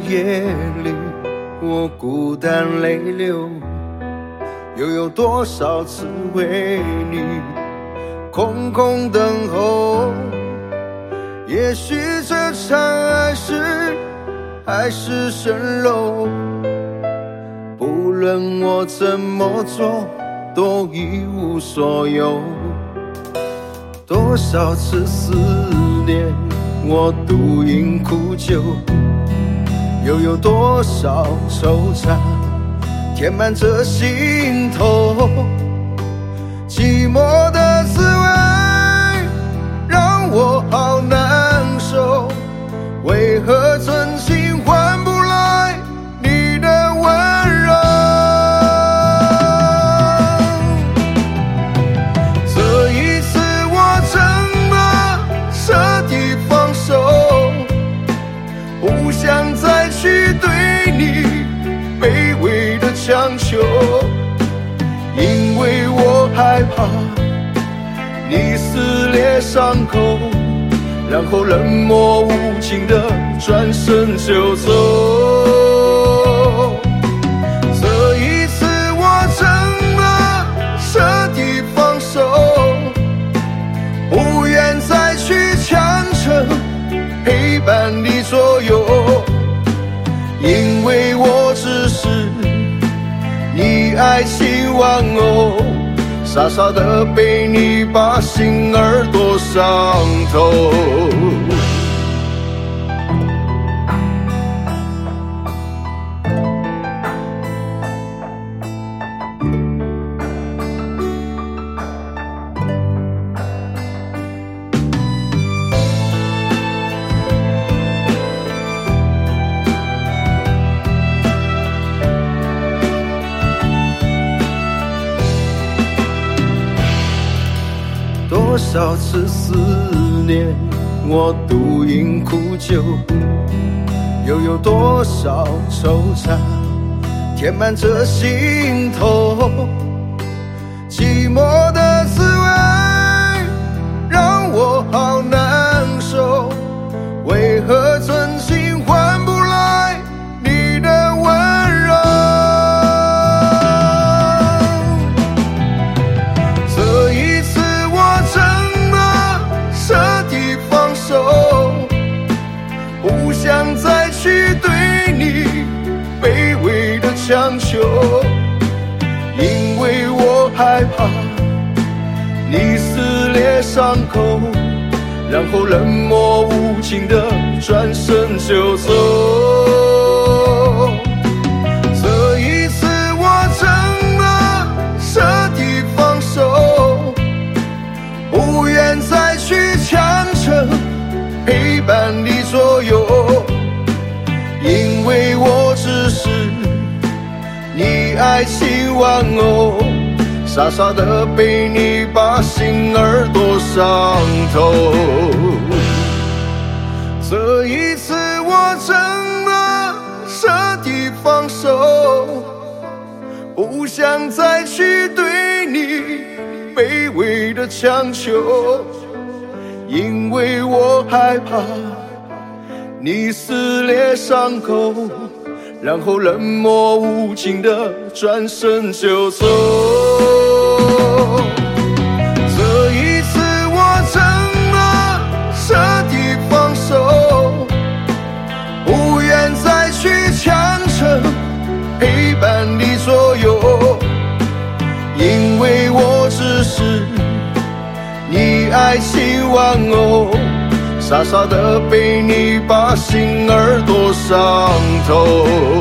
夜里，我孤单泪流，又有多少次为你空空等候？也许这场爱还是蜃楼，不论我怎么做，都一无所有。多少次思念，我独饮苦酒，又有多少惆怅填满这心头？寂寞的滋味让我好难受，为何真心换不来你的温柔？这一次我真的彻底放手，不想再去对你卑微的强求，因为我害怕你撕裂伤口，然后冷漠无情的转身就走。这一次我真的彻底放手，不愿再去强撑陪伴你左右，因为我只是你爱情玩偶，傻傻的被你把心耳朵伤透。多少次思念，我独饮苦酒，又有多少惆怅填满这心头？寂寞的滋味让我好难受，为何真心换不来你的温柔？这一次我真的彻底放手，不想再去对你卑微的强求，因为我害怕你撕裂伤口，然后冷漠无情的转身就走。这一次我真的彻底放手，不愿再去强撑陪伴你左右，因为我只是你爱情玩偶，傻傻的被你把心耳朵伤透。这一次我真的彻底放手，不想再去对你卑微的强求，因为我害怕你撕裂伤口，然后冷漠无情的转身就走。这一次我真的彻底放手，不愿再去强撑陪伴你左右，因为我只是你爱情玩偶，傻傻的被你把心耳朵伤透。